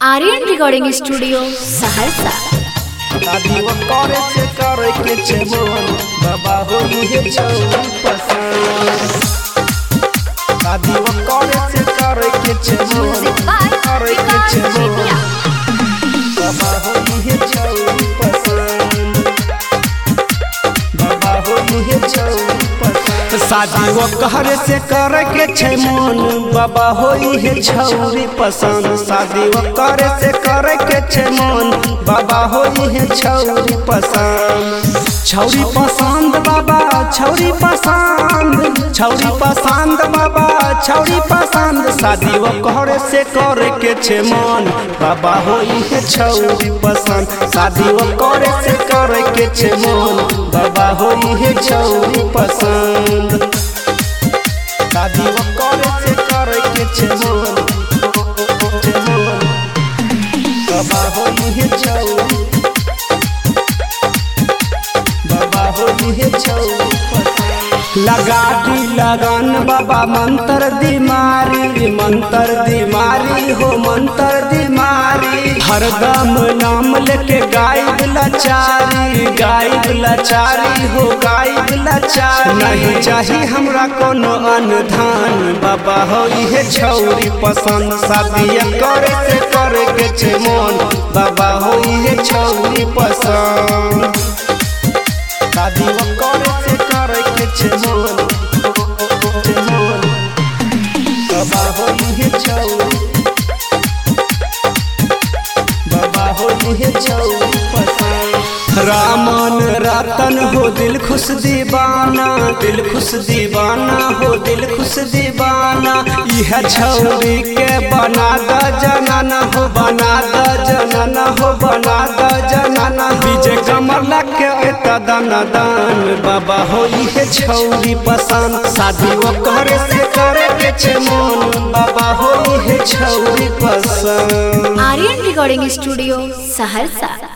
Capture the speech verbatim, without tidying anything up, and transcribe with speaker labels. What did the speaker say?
Speaker 1: Aryan recording studio Saharsa.
Speaker 2: शादी वो करे से करे के छे मोहन बाबा हो मुझे छौ पसंद। शादी वो करे से करे के छे मोहन करे के छे मोहन बाबा हो मुझे छौ पसंद। बाबा हो मुझे छौ पसंद। शादी वो करे से करे के छे मोहन बाबा हो हे छौरी पसंद। शादी वो करे से करे के छे मोहन बाबा हो हे छौरी पसंद। छौरी पसंद बाबा छौरी पसंद। छौरी पसंद बाबा छौरी पसंद। शादी वो करे से करे के छे मोहन बाबा हो हे छौरी पसंद। शादी वो करे से करे के छे मोहन बाबा हो हे छौरी पसंद। शादी वो करे से करे के छे मोहन बाबा हो हे छौरी बाबा हो हे छौरी लगा दी लगन बाबा मंत्र दी मारी मंत्र दी मारी हो मंत्र दी मारी। हरदम नाम लेके गायब लाचारी गायब लाचारी हो गायब लाचारी। नहीं चाही हमरा कोनो अनधान बाबा हो हे छौरी पसंद। शादी करे से करे के छे मोहन बाबा हो हे छौरी पसंद। शादी वो करे से करे के छे मोहन बाबा हो हे छौरी बाबा हो हे छौरी पसंद। रामन रतन हो दिल खुश दीवाना दिल खुश दीवाना हो दिल खुश दीवाना। यह छौरी के बना द जनना हो बना द जनना हो बना द जनना। विजय कमर लगे तदन दान बाबा हो ये छौरी पसंद। शादी वो करे से करे के छे मोहन बाबा हो ये छौरी पसंद।
Speaker 1: Aryan recording studio Saharsa.